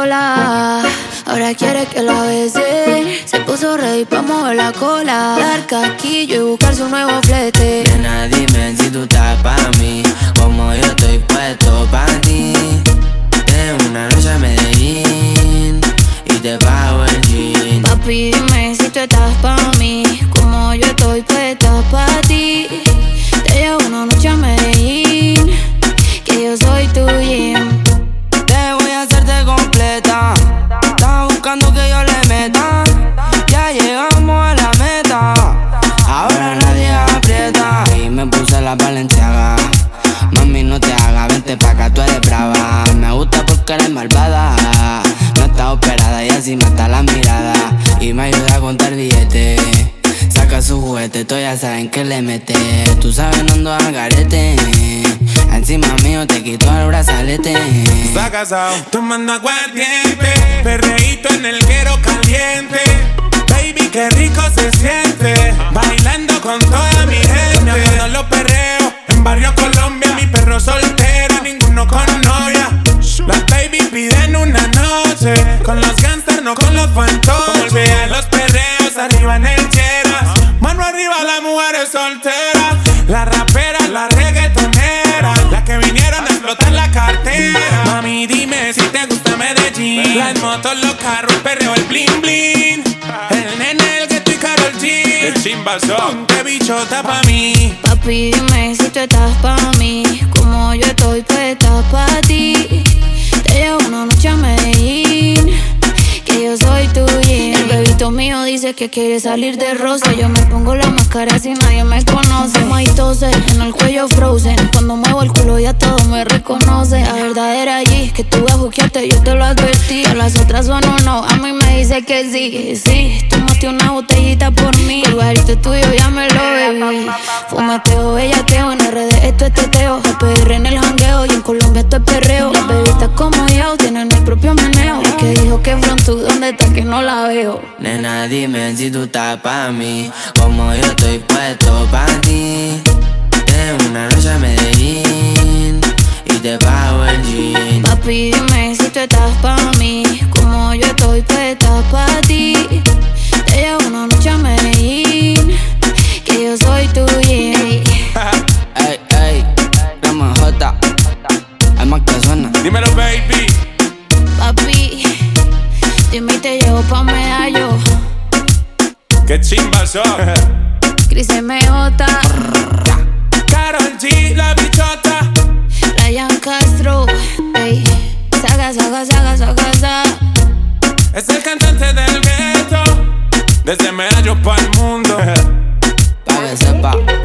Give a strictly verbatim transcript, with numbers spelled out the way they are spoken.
sola. Ahora quiere que la bese. Se puso ready pa' mover la cola, dar caquillo y buscarse un nuevo flete. Nena, dime si tú estás pa' mí, como yo estoy puesto pa' ti. En una noche a Medellín y te pago el jean. Papi, dime si tú estás pa' mí, como yo estoy puesta pa' ti. Te llevo una noche a Medellín, que yo soy tu gym. Te voy a hacerte completa. Estás buscando que yo le meta. Ya llegamos a la meta. Ahora nadie aprieta. Y me puse la Balenciaga. Mami, no te hagas, vente pa' acá, tú eres brava. Me gusta porque eres malvada. No está operada y así mata la mirada. Y me ayuda a contar billetes. Saca su juguete, tú ya saben que le mete. Tú sabes, no ando al garete. Encima mío te quito el brazalete. Está casado, tomando aguardiente, perreíto en el guero caliente. Baby, qué rico se siente, bailando con toda mi gente. Me acuerdo los perreos en Barrio Colombia. Mi perro soltero, ninguno con novia. Las baby piden una noche, con los gangsters, no con los fantoches. Como olvidar los perreos, arriba en el cheras. Mano arriba las mujeres solteras. La rapera, la reggaetonera, las que vinieron a explotar la cartera. Mami, dime si te gusta Medellín. Las motos, los carros, el perreo, el bling bling. El nene, el gueto y Karol G. El chimbazo, ponte bichota pa' mí. Papi, dime si tú estás pa' mí, como yo estoy puesta pa' ti. Te llevo una noche a Medellín, que yo soy tu gym. El bebito mío dice que quiere salir de rosa. Yo me pongo la máscara si nadie me conoce. Maitose, en el cuello frozen. Cuando muevo el culo ya todo me reconoce. La verdadera allí, que tú vas a buquearte, yo te lo advertí. A las otras son un no, a mí me dice que sí. Sí, tomaste una botellita por mí. El lugarito tuyo ya me lo bebí. Fumeteo, bellaqueo, en R D esto es teteo. El P R en el jangueo y en Colombia esto es perreo. Las bebitas como yo tienen el propio meneo. El que dijo que pronto, ¿dónde está que no la veo? Nena, dime si tú estás pa' mí, como yo estoy puesto pa' ti. En una noche a Medellín y te pago el jean. Papi, dime si tú estás pa' mí, como yo estoy puesta pa' ti. Te llevo una noche a Medellín, que yo soy tu gym. Ey, ey, Rama J, hay más que suena. Dímelo, baby. Papi, dime y te llevo pa' Medallo. Qué chimbazo. Chris M J, Karol G, la bichota. Ryan Castro, ey. Saga, saga, saga, saga, saga. Es el cantante del gueto, desde Medallo pa'l mundo. Pa' que sepa.